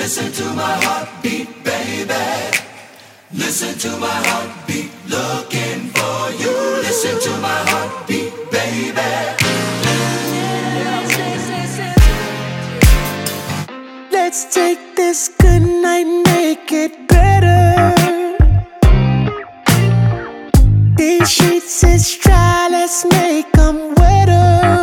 Listen to my heartbeat, baby. Listen to my heartbeat, looking for you. Listen to my heartbeat, baby. Let's take this good night, make it better. These sheets is dry, let's make them wetter.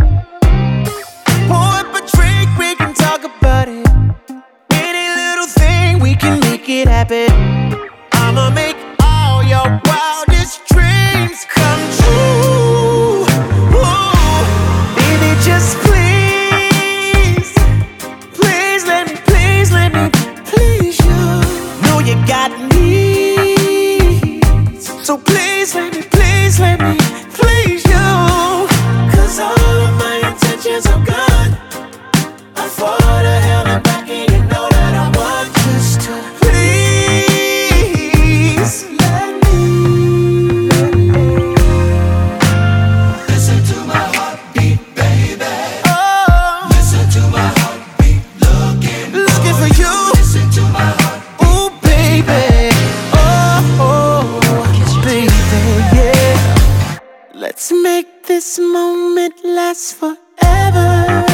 Pour up a drink, we can talk about it. Any little thing, we can make it happen. I'ma make all your wildest dreams come true. Ooh, baby, just please, please let me please you. Know you got needs, so please let me please you. 'Cause all of my intentions are good. I'm for the hell and back, and you know that I want just to please let me. Listen to my heartbeat, baby. Oh, Listen to my heartbeat, looking for you. Listen to my heartbeat. Ooh, baby. Oh, baby, yeah. Let's make this moment last forever.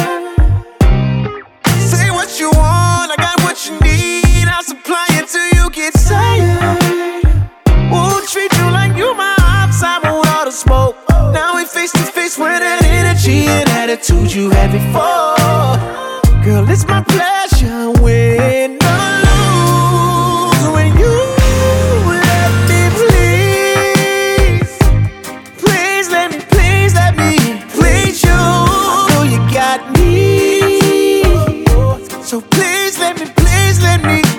Say what you want, I got what you need. I'll supply it till you get tired. We'll treat you like you my ops, I want all the smoke. Now we face to face with that energy and attitude you had before. Girl, it's my pleasure, win or lose, when you let me please. Please let me please you. I know you got me, so please let me please